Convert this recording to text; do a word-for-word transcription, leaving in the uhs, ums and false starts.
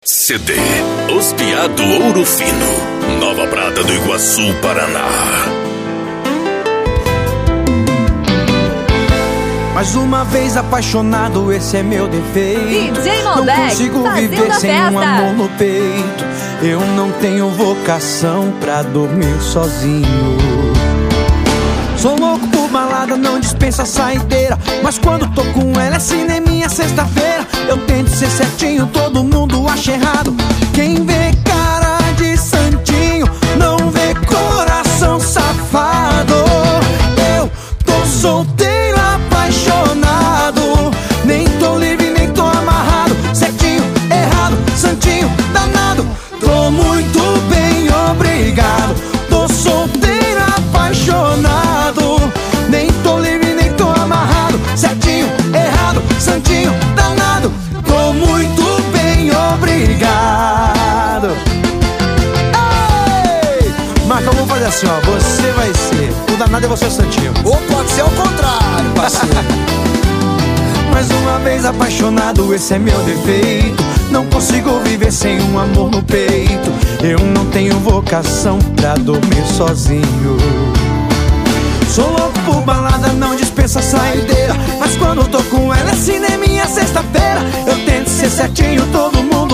C D Os Piá do Ouro Fino, Nova Prata do Iguaçu, Paraná. Mais uma vez apaixonado, esse é meu defeito. D J Não Malbec, consigo viver sem um amor no peito. Eu não tenho vocação pra dormir sozinho. Sou louco por balada, não dispensa saideira. Mas quando tô com ela é cineminha sexta-feira. Eu tento ser certinho, todo mundo acha errado. Quem vê cara de santinho não vê coração safado. Eu tô solteiro, apaixonado, nem tô livre, nem tô amarrado. Certinho, errado, santinho, danado. Tô muito bem, obrigado. Tô solteiro, apaixonado, nem tô livre, nem tô amarrado. Certinho, errado, santinho, danado. Tô muito bem, obrigado. Ei! Marca, vamos fazer assim, ó. Você vai ser o danado e você é o santinho. Ou pode ser o contrário, parceiro. Mais uma vez apaixonado, esse é meu defeito. Não consigo viver sem um amor no peito. Eu não tenho vocação pra dormir sozinho. Sou louco por balada, não dispensa saideira. Mas quando tô com ela é cineminha sexta-feira. Eu tento ser certinho, todo mundo